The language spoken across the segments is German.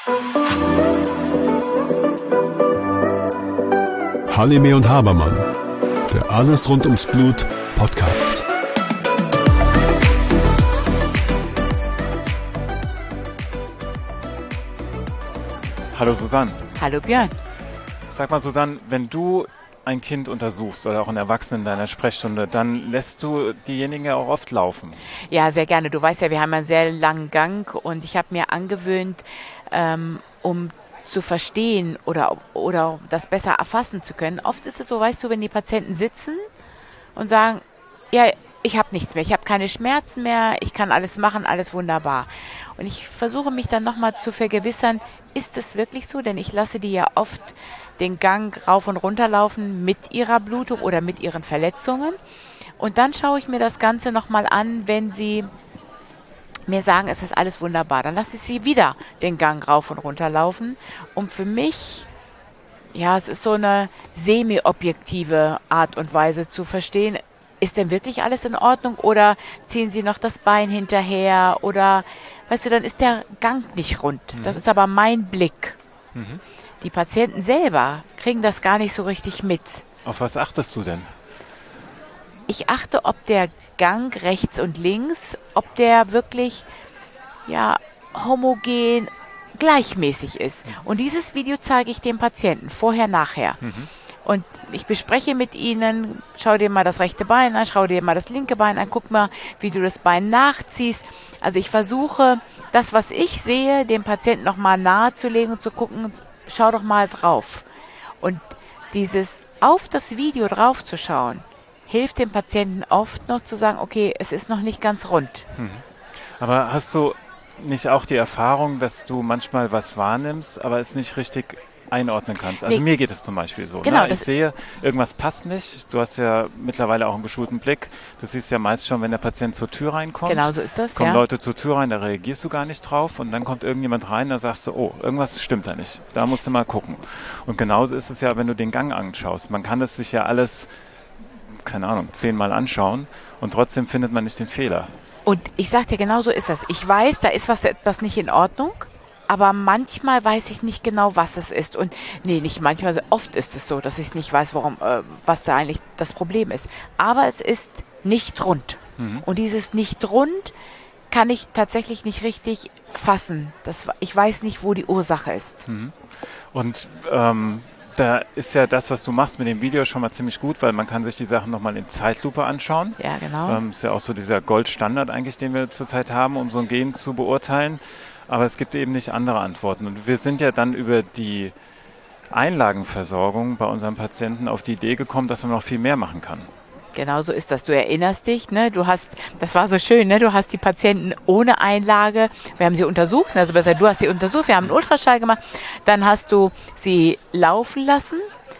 Halime und Habermann, der Alles rund ums Blut Podcast. Hallo Susanne. Hallo Björn. Sag mal Susanne, wenn du ein Kind untersuchst oder auch einen Erwachsenen in deiner Sprechstunde, dann lässt du diejenigen ja auch oft laufen. Ja, sehr gerne. Du weißt ja, wir haben einen sehr langen Gang und ich habe mir angewöhnt, um zu verstehen oder das besser erfassen zu können. Oft ist es so, weißt du, wenn die Patienten sitzen und sagen, ja, ich habe nichts mehr, ich habe keine Schmerzen mehr, ich kann alles machen, alles wunderbar. Und ich versuche mich dann nochmal zu vergewissern, ist es wirklich so? Denn ich lasse die ja oft den Gang rauf und runter laufen mit ihrer Blutung oder mit ihren Verletzungen. Und dann schaue ich mir das Ganze nochmal an, wenn sie mir sagen, es ist alles wunderbar. Dann lasse ich sie wieder den Gang rauf und runter laufen. Und für mich, ja, es ist so eine semi-objektive Art und Weise zu verstehen, ist denn wirklich alles in Ordnung oder ziehen sie noch das Bein hinterher oder, weißt du, dann ist der Gang nicht rund. Das ist aber mein Blick. Die Patienten selber kriegen das gar nicht so richtig mit. Auf was achtest du denn? Ich achte, ob der Gang rechts und links, ob der wirklich, ja, homogen, gleichmäßig ist. Und dieses Video zeige ich dem Patienten, vorher, nachher. Und ich bespreche mit ihnen, schau dir mal das rechte Bein an, schau dir mal das linke Bein an, guck mal, wie du das Bein nachziehst. Also ich versuche, das, was ich sehe, dem Patienten nochmal nahezulegen und zu gucken, schau doch mal drauf. Und dieses auf das Video drauf zu schauen, hilft dem Patienten oft noch zu sagen, okay, es ist noch nicht ganz rund. Aber hast du nicht auch die Erfahrung, dass du manchmal was wahrnimmst, aber es nicht richtig einordnen kannst? Also mir geht es zum Beispiel so. Genau, Ich sehe, irgendwas passt nicht. Du hast ja mittlerweile auch einen geschulten Blick. Du siehst ja meist schon, wenn der Patient zur Tür reinkommt. Genau so ist das, Kommen ja. Leute zur Tür rein, da reagierst du gar nicht drauf. Und dann kommt irgendjemand rein, da sagst du, oh, irgendwas stimmt da nicht. Da musst du mal gucken. Und genauso ist es ja, wenn du den Gang anschaust. Man kann es sich ja alles, keine Ahnung, 10-mal anschauen und trotzdem findet man nicht den Fehler. Und ich sag dir, genau so ist das. Ich weiß, da ist etwas nicht in Ordnung, aber manchmal weiß ich nicht genau, was es ist. Und nee, nicht manchmal, oft ist es so, dass ich nicht weiß, was da eigentlich das Problem ist. Aber es ist nicht rund. Und dieses nicht rund kann ich tatsächlich nicht richtig fassen. Ich weiß nicht, wo die Ursache ist. Und da ist ja das, was du machst mit dem Video schon mal ziemlich gut, weil man kann sich die Sachen nochmal in Zeitlupe anschauen. Ja, genau. Ist ja auch so dieser Goldstandard eigentlich, den wir zurzeit haben, um so ein Gen zu beurteilen. Aber es gibt eben nicht andere Antworten. Und wir sind ja dann über die Einlagenversorgung bei unseren Patienten auf die Idee gekommen, dass man noch viel mehr machen kann. Genau so ist das. Du erinnerst dich, ne? Das war so schön, ne? Du hast die Patienten ohne Einlage, wir haben sie untersucht, also besser, du hast sie untersucht, wir haben einen Ultraschall gemacht, dann hast du sie laufen lassen,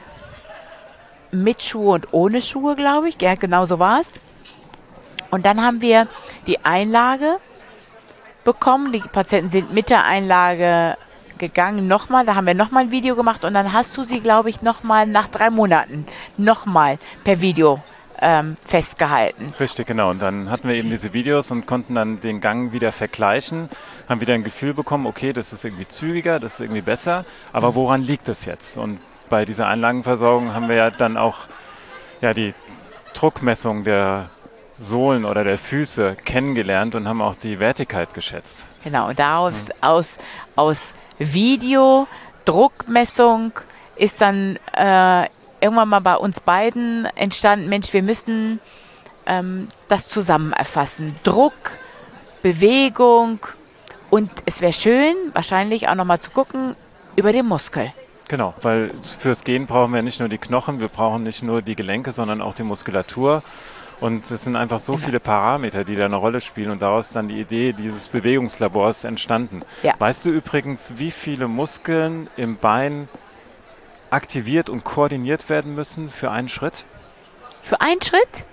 mit Schuhe und ohne Schuhe, glaube ich, ja, genau so war es. Und dann haben wir die Einlage bekommen, die Patienten sind mit der Einlage gegangen, da haben wir nochmal ein Video gemacht und dann hast du sie, glaube ich, nochmal nach 3 Monaten nochmal per Video festgehalten. Richtig, genau. Und dann hatten wir eben diese Videos und konnten dann den Gang wieder vergleichen, haben wieder ein Gefühl bekommen, okay, das ist irgendwie zügiger, das ist irgendwie besser, aber woran liegt das jetzt? Und bei dieser Einlagenversorgung haben wir ja dann auch die Druckmessung der Sohlen oder der Füße kennengelernt und haben auch die Wertigkeit geschätzt. Genau, und daraus aus Video, Druckmessung ist dann irgendwann mal bei uns beiden entstanden, Mensch, wir müssten das zusammen erfassen. Druck, Bewegung und es wäre schön, wahrscheinlich auch nochmal zu gucken, über den Muskel. Genau, weil fürs Gehen brauchen wir nicht nur die Knochen, wir brauchen nicht nur die Gelenke, sondern auch die Muskulatur. Und es sind einfach so viele Parameter, die da eine Rolle spielen und daraus dann die Idee dieses Bewegungslabors entstanden. Ja. Weißt du übrigens, wie viele Muskeln im Bein aktiviert und koordiniert werden müssen für einen Schritt? Für einen Schritt?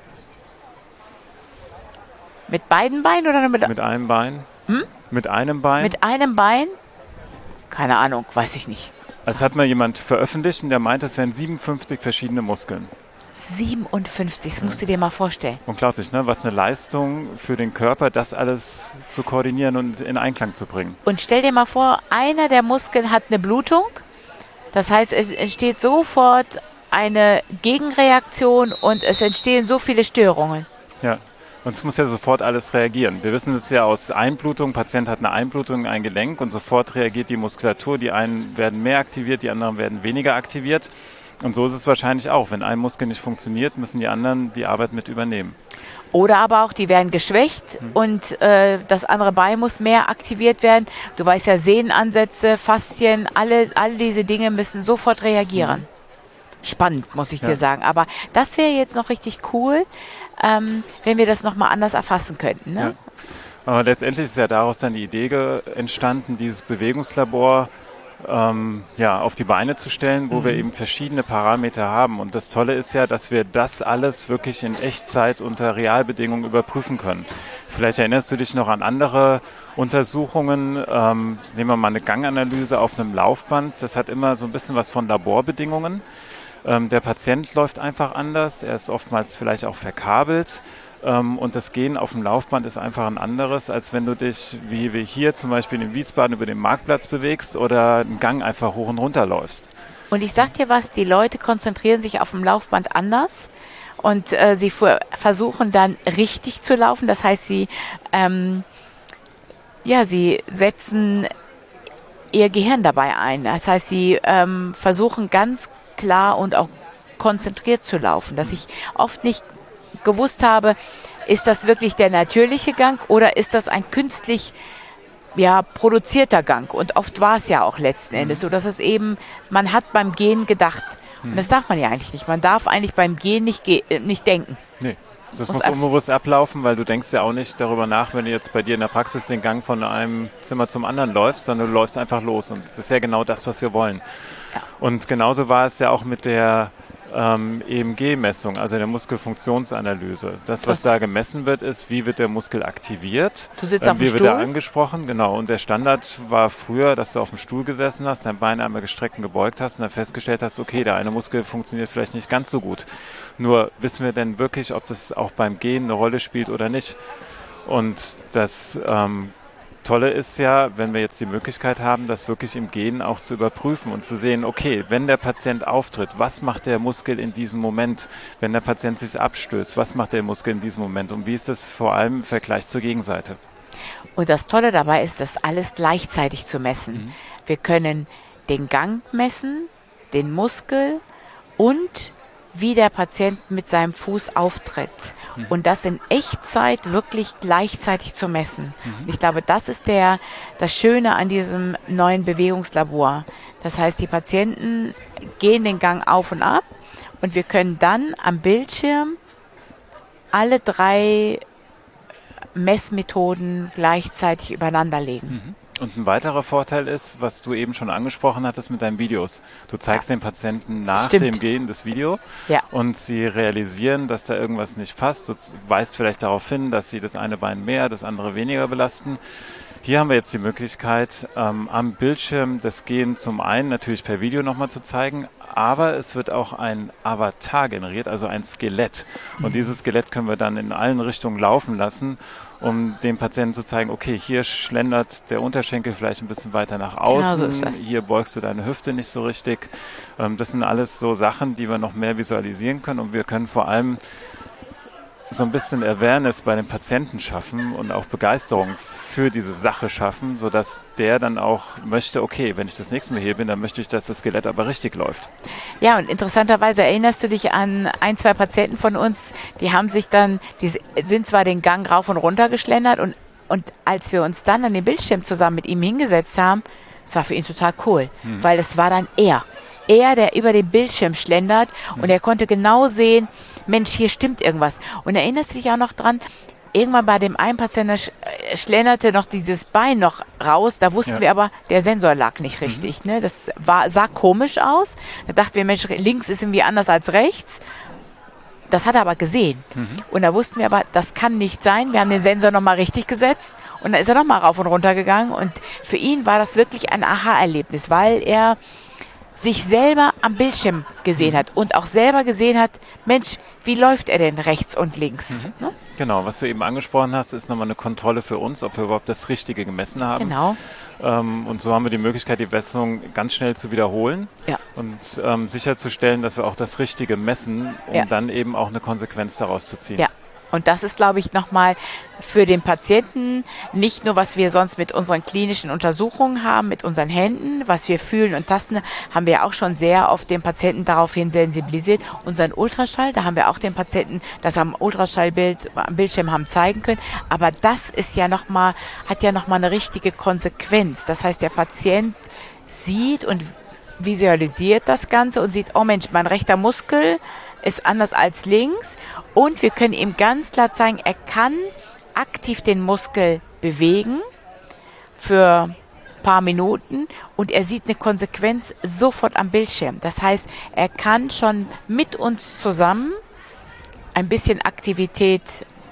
Mit beiden Beinen oder nur mit einem Bein? Mit einem Bein? Mit einem Bein? Keine Ahnung, weiß ich nicht. Es hat mal jemand veröffentlicht und der meinte, es wären 57 verschiedene Muskeln. 57, das musst du dir mal vorstellen. Unglaublich, ne? Was eine Leistung für den Körper, das alles zu koordinieren und in Einklang zu bringen. Und stell dir mal vor, einer der Muskeln hat eine Blutung. Das heißt, es entsteht sofort eine Gegenreaktion und es entstehen so viele Störungen. Ja, und es muss ja sofort alles reagieren. Wir wissen es ja aus Einblutung, Patient hat eine Einblutung in ein Gelenk und sofort reagiert die Muskulatur. Die einen werden mehr aktiviert, die anderen werden weniger aktiviert. Und so ist es wahrscheinlich auch. Wenn ein Muskel nicht funktioniert, müssen die anderen die Arbeit mit übernehmen. Oder aber auch, die werden geschwächt und das andere Bein muss mehr aktiviert werden. Du weißt ja, Sehnenansätze, Faszien, all diese Dinge müssen sofort reagieren. Spannend, muss ich dir sagen. Aber das wäre jetzt noch richtig cool, wenn wir das nochmal anders erfassen könnten. Ne? Ja. Aber letztendlich ist ja daraus dann die Idee entstanden, dieses Bewegungslabor auf die Beine zu stellen, wo wir eben verschiedene Parameter haben. Und das Tolle ist ja, dass wir das alles wirklich in Echtzeit unter Realbedingungen überprüfen können. Vielleicht erinnerst du dich noch an andere Untersuchungen. Nehmen wir mal eine Ganganalyse auf einem Laufband. Das hat immer so ein bisschen was von Laborbedingungen. Der Patient läuft einfach anders. Er ist oftmals vielleicht auch verkabelt. Und das Gehen auf dem Laufband ist einfach ein anderes, als wenn du dich, wie wir hier zum Beispiel in Wiesbaden, über den Marktplatz bewegst oder einen Gang einfach hoch und runter läufst. Und ich sag dir was, die Leute konzentrieren sich auf dem Laufband anders und sie versuchen dann richtig zu laufen. Das heißt, sie setzen ihr Gehirn dabei ein. Das heißt, sie versuchen ganz klar und auch konzentriert zu laufen, dass ich oft nicht gewusst habe, ist das wirklich der natürliche Gang oder ist das ein künstlich produzierter Gang? Und oft war es ja auch letzten Endes so, dass es eben, man hat beim Gehen gedacht. Und das darf man ja eigentlich nicht. Man darf eigentlich beim Gehen nicht denken. Nee. Das muss unbewusst ablaufen, weil du denkst ja auch nicht darüber nach, wenn du jetzt bei dir in der Praxis den Gang von einem Zimmer zum anderen läufst, sondern du läufst einfach los. Und das ist ja genau das, was wir wollen. Ja. Und genauso war es ja auch mit der EMG-Messung, also der Muskelfunktionsanalyse. Das, was da gemessen wird, ist, wie wird der Muskel aktiviert, du sitzt auf dem wie Stuhl? wird er angesprochen, genau. Und der Standard war früher, dass du auf dem Stuhl gesessen hast, dein Bein einmal gestreckt und gebeugt hast und dann festgestellt hast, okay, der eine Muskel funktioniert vielleicht nicht ganz so gut. Nur wissen wir denn wirklich, ob das auch beim Gehen eine Rolle spielt oder nicht? Und das Tolle ist ja, wenn wir jetzt die Möglichkeit haben, das wirklich im Gehen auch zu überprüfen und zu sehen, okay, wenn der Patient auftritt, was macht der Muskel in diesem Moment? Wenn der Patient sich abstößt, was macht der Muskel in diesem Moment? Und wie ist das vor allem im Vergleich zur Gegenseite? Und das Tolle dabei ist, das alles gleichzeitig zu messen. Wir können den Gang messen, den Muskel und wie der Patient mit seinem Fuß auftritt. Und das in Echtzeit wirklich gleichzeitig zu messen. Ich glaube, das ist das Schöne an diesem neuen Bewegungslabor. Das heißt, die Patienten gehen den Gang auf und ab und wir können dann am Bildschirm alle 3 Messmethoden gleichzeitig übereinander legen. Und ein weiterer Vorteil ist, was du eben schon angesprochen hattest mit deinen Videos. Du zeigst den Patienten nach dem Gehen das Video und sie realisieren, dass da irgendwas nicht passt. Du weist vielleicht darauf hin, dass sie das eine Bein mehr, das andere weniger belasten. Hier haben wir jetzt die Möglichkeit, am Bildschirm das Gehen zum einen natürlich per Video nochmal zu zeigen, aber es wird auch ein Avatar generiert, also ein Skelett. Und dieses Skelett können wir dann in allen Richtungen laufen lassen, um dem Patienten zu zeigen, okay, hier schlendert der Unterschenkel vielleicht ein bisschen weiter nach außen, genau so ist das. Hier beugst du deine Hüfte nicht so richtig. Das sind alles so Sachen, die wir noch mehr visualisieren können und wir können vor allem so ein bisschen Awareness bei den Patienten schaffen und auch Begeisterung für diese Sache schaffen, sodass der dann auch möchte, okay, wenn ich das nächste Mal hier bin, dann möchte ich, dass das Skelett aber richtig läuft. Ja, und interessanterweise erinnerst du dich an 1, 2 Patienten von uns, die sind zwar den Gang rauf und runter geschlendert und als wir uns dann an den Bildschirm zusammen mit ihm hingesetzt haben, das war für ihn total cool, weil es war dann er, der über den Bildschirm schlendert und er konnte genau sehen, Mensch, hier stimmt irgendwas. Und erinnerst du dich auch noch dran, irgendwann bei dem einen Patienten schlenderte noch dieses Bein noch raus, da wussten wir aber, der Sensor lag nicht richtig. Ne? Das sah komisch aus. Da dachten wir, Mensch, links ist irgendwie anders als rechts. Das hat er aber gesehen. Und da wussten wir aber, das kann nicht sein. Wir haben den Sensor nochmal richtig gesetzt und dann ist er nochmal rauf und runter gegangen. Und für ihn war das wirklich ein Aha-Erlebnis, weil er sich selber am Bildschirm gesehen hat und auch selber gesehen hat, Mensch, wie läuft er denn rechts und links? Ne? Genau, was du eben angesprochen hast, ist nochmal eine Kontrolle für uns, ob wir überhaupt das Richtige gemessen haben. Genau. Und so haben wir die Möglichkeit, die Messung ganz schnell zu wiederholen und sicherzustellen, dass wir auch das Richtige messen, um dann eben auch eine Konsequenz daraus zu ziehen. Ja. Und das ist, glaube ich, nochmal für den Patienten nicht nur, was wir sonst mit unseren klinischen Untersuchungen haben, mit unseren Händen, was wir fühlen und tasten, haben wir auch schon sehr oft den Patienten daraufhin sensibilisiert. Unseren Ultraschall, da haben wir auch den Patienten das am Ultraschallbild, am Bildschirm haben zeigen können. Aber das ist ja nochmal, hat ja nochmal eine richtige Konsequenz. Das heißt, der Patient sieht und visualisiert das Ganze und sieht, oh Mensch, mein rechter Muskel ist anders als links und wir können ihm ganz klar zeigen, er kann aktiv den Muskel bewegen für ein paar Minuten und er sieht eine Konsequenz sofort am Bildschirm. Das heißt, er kann schon mit uns zusammen ein bisschen Aktivität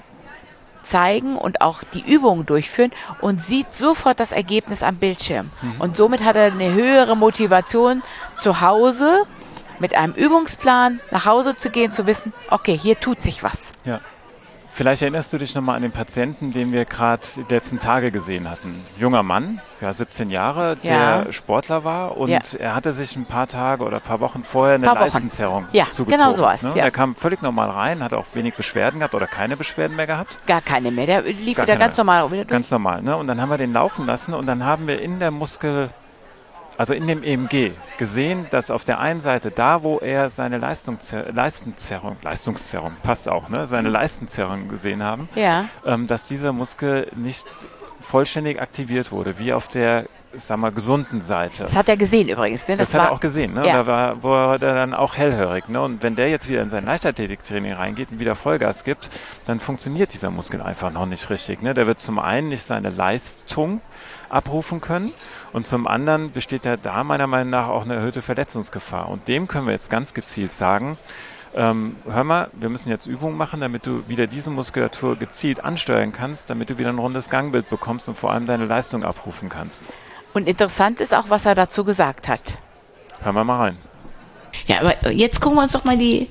zeigen und auch die Übungen durchführen und sieht sofort das Ergebnis am Bildschirm. Und somit hat er eine höhere Motivation zu Hause mit einem Übungsplan nach Hause zu gehen, zu wissen, okay, hier tut sich was. Ja. Vielleicht erinnerst du dich nochmal an den Patienten, den wir gerade die letzten Tage gesehen hatten. Junger Mann, 17 Jahre, der Sportler war und er hatte sich ein paar Tage oder ein paar Wochen vorher eine Leistenzerrung zugezogen. Genau so was. Ne? Er kam völlig normal rein, hat auch wenig Beschwerden gehabt oder keine Beschwerden mehr gehabt. Gar keine mehr, der lief wieder ganz normal. Ganz normal, ne? Und dann haben wir den laufen lassen und dann haben wir in der also in dem EMG gesehen, dass auf der einen Seite da, wo er seine Leistenzerrung, passt auch, ne, seine Leistenzerrung gesehen haben, dass dieser Muskel nicht vollständig aktiviert wurde, wie auf der, sag mal, gesunden Seite. Das hat er gesehen übrigens. Ne? Das hat er auch gesehen, ne? Ja. Da war er dann auch hellhörig, ne? Und wenn der jetzt wieder in sein Leichtathletiktraining reingeht und wieder Vollgas gibt, dann funktioniert dieser Muskel einfach noch nicht richtig, ne? Der wird zum einen nicht seine Leistung abrufen können und zum anderen besteht ja da meiner Meinung nach auch eine erhöhte Verletzungsgefahr. Und dem können wir jetzt ganz gezielt sagen, hör mal, wir müssen jetzt Übungen machen, damit du wieder diese Muskulatur gezielt ansteuern kannst, damit du wieder ein rundes Gangbild bekommst und vor allem deine Leistung abrufen kannst. Und interessant ist auch, was er dazu gesagt hat. Hören wir mal rein. Ja, aber jetzt gucken wir uns doch mal die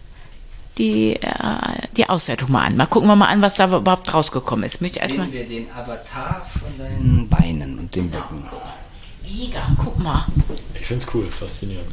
Auswertung mal an. Gucken wir mal an, was da überhaupt rausgekommen ist. Sehen wir den Avatar von deinen Beinen und dem Becken. Mega, guck mal. Ich find's cool, faszinierend.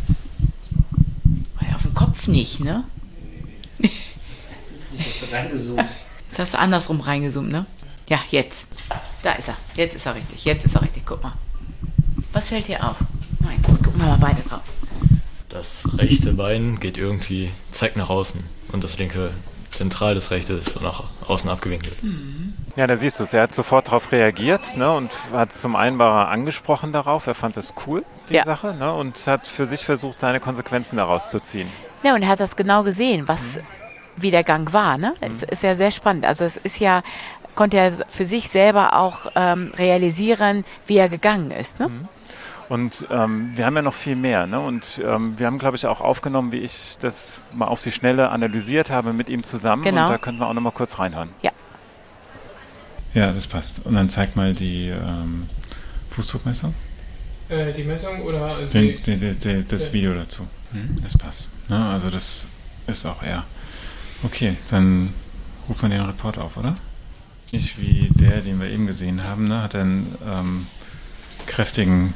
Weil auf dem Kopf nicht, ne? Hast du reingezoomt? Das hast du andersrum reingezoomt, ne? Ja, jetzt. Da ist er. Jetzt ist er richtig. Guck mal. Was fällt dir auf? Nein, jetzt gucken wir mal beide drauf. Das rechte Bein geht irgendwie, zeigt nach außen und das linke zentral, das rechte ist so nach außen abgewinkelt. Ja, da siehst du es. Er hat sofort darauf reagiert, ne, und hat zum einen war er angesprochen darauf, er fand es cool, die Sache, ne, und hat für sich versucht, seine Konsequenzen daraus zu ziehen. Ja, und er hat das genau gesehen, wie der Gang war, ne? Es ist ja sehr spannend. Also es ist ja, konnte er für sich selber auch realisieren, wie er gegangen ist, ne? Und wir haben ja noch viel mehr, ne? Und wir haben, glaube ich, auch aufgenommen, wie ich das mal auf die Schnelle analysiert habe mit ihm zusammen. Genau. Und da könnten wir auch noch mal kurz reinhören. Ja. Ja, das passt. Und dann zeig mal die Fußdruckmessung. Die Messung oder das Video dazu. Das passt. Ne? Also das ist auch er. Okay, dann ruft man den Report auf, oder? Nicht wie der, den wir eben gesehen haben, ne? Hat einen kräftigen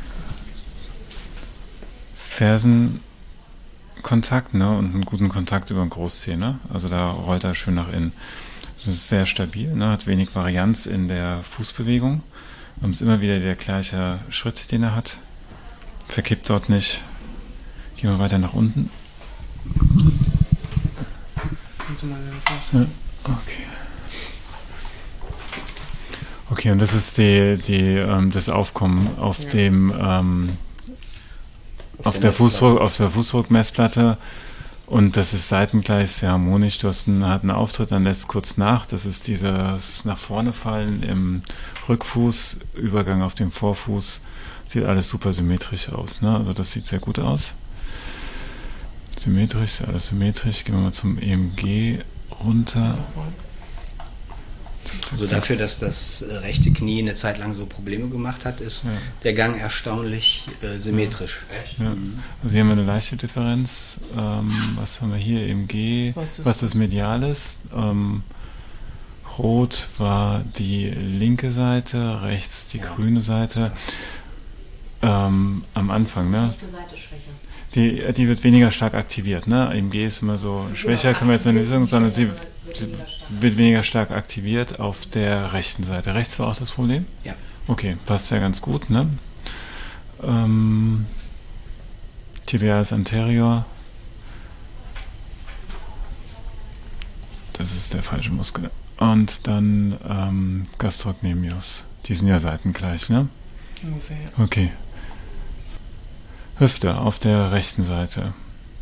Fersenkontakt, ne, und einen guten Kontakt über den Großzeh, ne? Also da rollt er schön nach innen. Das ist sehr stabil, ne? Hat wenig Varianz in der Fußbewegung. Und ist immer wieder der gleiche Schritt, den er hat. Verkippt dort nicht. Gehen wir weiter nach unten. Ja, okay. Okay, und das ist das Aufkommen auf dem auf der Fußdruckmessplatte, und das ist seitengleich sehr harmonisch. Du hast einen harten Auftritt, dann lässt kurz nach. Das ist dieses nach vorne fallen im Rückfuß, Übergang auf den Vorfuß. Sieht alles super symmetrisch aus, ne? Also das sieht sehr gut aus. Symmetrisch, alles symmetrisch. Gehen wir mal zum EMG runter. Also dafür, dass das rechte Knie eine Zeit lang so Probleme gemacht hat, ist der Gang erstaunlich symmetrisch. Echt? Ja. Also hier haben wir eine leichte Differenz. Was haben wir hier? EMG, was ist Mediales? Rot war die linke Seite, rechts die grüne Seite. Am Anfang, ne? Die rechte Seite schwächer. Die wird weniger stark aktiviert, ne? EMG ist immer so schwächer, können wir jetzt nicht sagen, sondern sie wird weniger stark aktiviert auf der rechten Seite. Rechts war auch das Problem? Ja. Okay, passt ja ganz gut, ne? Tibialis anterior. Das ist der falsche Muskel. Und dann Gastrocnemius. Die sind ja seitengleich, ne? Ungefähr. Okay. Hüfte auf der rechten Seite.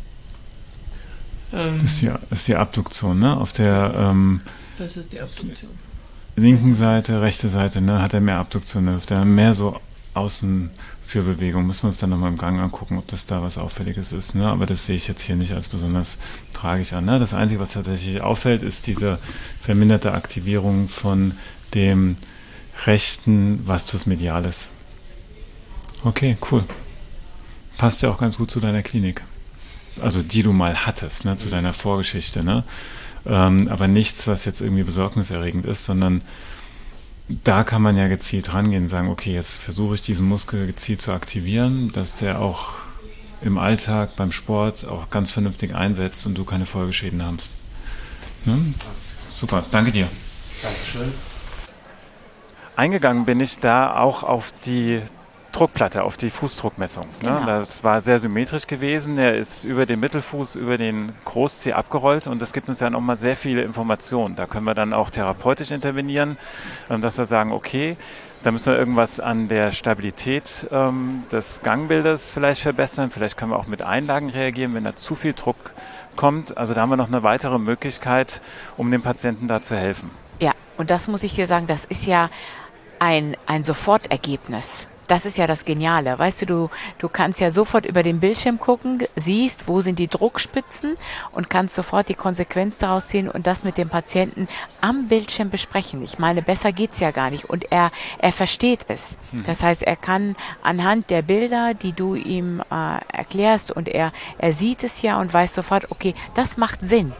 Das ist die Abduktion, ne? Auf der Das ist die Abduktion. linken Seite, rechte Seite, ne? Hat er mehr Abduktion in der Hüfte, mehr so Außenführbewegung. Müssen wir uns dann nochmal im Gang angucken, ob das da was Auffälliges ist, ne? Aber das sehe ich jetzt hier nicht als besonders tragisch an, ne? Das Einzige, was tatsächlich auffällt, ist diese verminderte Aktivierung von dem rechten Vastus medialis. Okay, cool. Passt ja auch ganz gut zu deiner Klinik. Also die du mal hattest, ne, zu deiner Vorgeschichte, ne? Aber nichts, was jetzt irgendwie besorgniserregend ist, sondern da kann man ja gezielt rangehen und sagen, okay, jetzt versuche ich diesen Muskel gezielt zu aktivieren, dass der auch im Alltag, beim Sport auch ganz vernünftig einsetzt und du keine Folgeschäden hast. Ne? Super, danke dir. Dankeschön. Eingegangen bin ich da auch auf die Druckplatte, auf die Fußdruckmessung. Genau. Ne? Das war sehr symmetrisch gewesen. Er ist über den Mittelfuß, über den Großzeh abgerollt und das gibt uns ja nochmal sehr viele Informationen. Da können wir dann auch therapeutisch intervenieren, dass wir sagen, okay, da müssen wir irgendwas an der Stabilität des Gangbildes vielleicht verbessern. Vielleicht können wir auch mit Einlagen reagieren, wenn da zu viel Druck kommt. Also da haben wir noch eine weitere Möglichkeit, um dem Patienten da zu helfen. Ja, und das muss ich dir sagen, das ist ja ein Sofortergebnis. Das ist ja das Geniale. Weißt du, du kannst ja sofort über den Bildschirm gucken, siehst, wo sind die Druckspitzen und kannst sofort die Konsequenz daraus ziehen und das mit dem Patienten am Bildschirm besprechen. Ich meine, besser geht's ja gar nicht. Und er versteht es. Das heißt, er kann anhand der Bilder, die du ihm erklärst und er sieht es ja und weiß sofort, okay, das macht Sinn.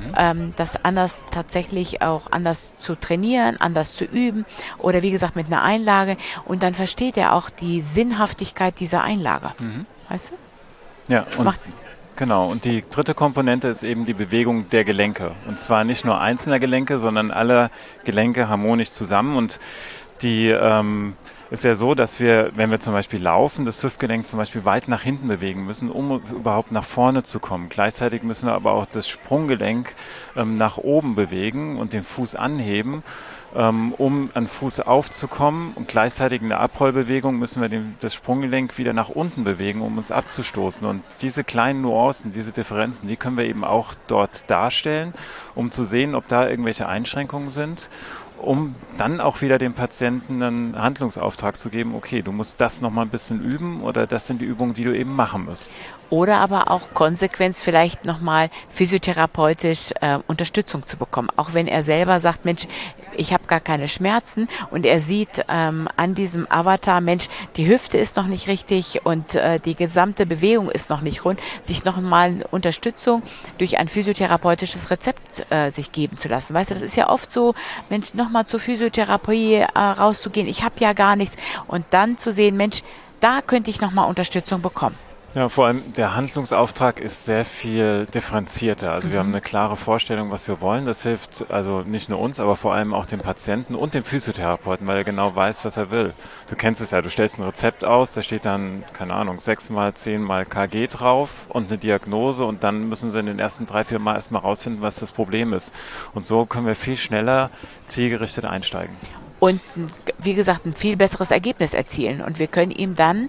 Das anders tatsächlich auch anders zu trainieren, anders zu üben oder wie gesagt mit einer Einlage und dann versteht er auch die Sinnhaftigkeit dieser Einlage. Weißt du? Ja, genau. Und die dritte Komponente ist eben die Bewegung der Gelenke. Und zwar nicht nur einzelner Gelenke, sondern alle Gelenke harmonisch zusammen. Und die ist ja so, dass wir, wenn wir zum Beispiel laufen, das Hüftgelenk zum Beispiel weit nach hinten bewegen müssen, um überhaupt nach vorne zu kommen. Gleichzeitig müssen wir aber auch das Sprunggelenk nach oben bewegen und den Fuß anheben, um an Fuß aufzukommen. Und gleichzeitig in der Abrollbewegung müssen wir das Sprunggelenk wieder nach unten bewegen, um uns abzustoßen. Und diese kleinen Nuancen, diese Differenzen, die können wir eben auch dort darstellen, um zu sehen, ob da irgendwelche Einschränkungen sind, um dann auch wieder dem Patienten einen Handlungsauftrag zu geben, okay, du musst das nochmal ein bisschen üben oder das sind die Übungen, die du eben machen musst. Oder aber auch Konsequenz vielleicht nochmal physiotherapeutisch Unterstützung zu bekommen. Auch wenn er selber sagt, Mensch, ich habe gar keine Schmerzen und er sieht an diesem Avatar, Mensch, die Hüfte ist noch nicht richtig und die gesamte Bewegung ist noch nicht rund, sich nochmal Unterstützung durch ein physiotherapeutisches Rezept sich geben zu lassen. Weißt du, das ist ja oft so, Mensch, nochmal zur Physiotherapie rauszugehen, ich habe ja gar nichts und dann zu sehen, Mensch, da könnte ich nochmal Unterstützung bekommen. Ja, vor allem der Handlungsauftrag ist sehr viel differenzierter. Also wir haben eine klare Vorstellung, was wir wollen. Das hilft also nicht nur uns, aber vor allem auch dem Patienten und dem Physiotherapeuten, weil er genau weiß, was er will. Du kennst es ja, du stellst ein Rezept aus, da steht dann, keine Ahnung, 6x, 10x KG drauf und eine Diagnose und dann müssen sie in den ersten 3-4 Mal erstmal rausfinden, was das Problem ist. Und so können wir viel schneller zielgerichtet einsteigen. Und wie gesagt, ein viel besseres Ergebnis erzielen. Und wir können ihm dann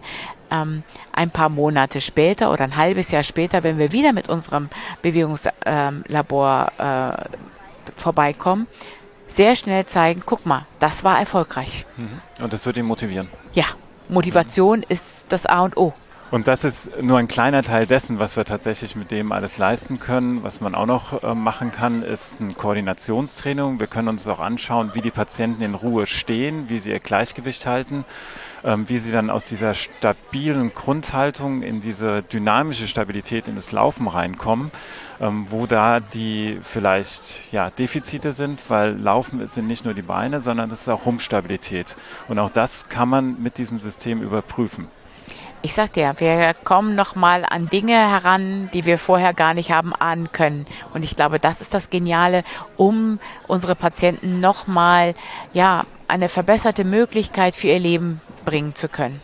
ein paar Monate später oder ein halbes Jahr später, wenn wir wieder mit unserem Bewegungslabor vorbeikommen, sehr schnell zeigen, guck mal, das war erfolgreich. Und das wird ihn motivieren. Ja, Motivation ist das A und O. Und das ist nur ein kleiner Teil dessen, was wir tatsächlich mit dem alles leisten können. Was man auch noch machen kann, ist ein Koordinationstraining. Wir können uns auch anschauen, wie die Patienten in Ruhe stehen, wie sie ihr Gleichgewicht halten, wie sie dann aus dieser stabilen Grundhaltung in diese dynamische Stabilität in das Laufen reinkommen, wo da die vielleicht Defizite sind, weil Laufen sind nicht nur die Beine, sondern das ist auch Rumpfstabilität. Und auch das kann man mit diesem System überprüfen. Ich sag dir, wir kommen nochmal an Dinge heran, die wir vorher gar nicht haben ahnen können. Und ich glaube, das ist das Geniale, um unsere Patienten nochmal eine verbesserte Möglichkeit für ihr Leben bringen zu können.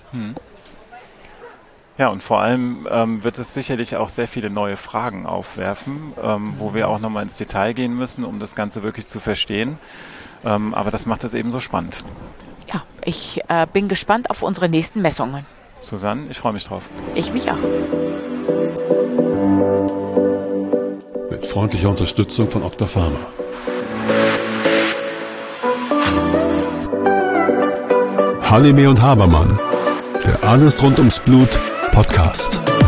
Ja, und vor allem wird es sicherlich auch sehr viele neue Fragen aufwerfen, wo wir auch nochmal ins Detail gehen müssen, um das Ganze wirklich zu verstehen. Aber das macht es eben so spannend. Ja, ich bin gespannt auf unsere nächsten Messungen. Susanne, ich freue mich drauf. Ich mich auch. Mit freundlicher Unterstützung von Octapharma. Halime und Habermann, der Alles rund ums Blut Podcast.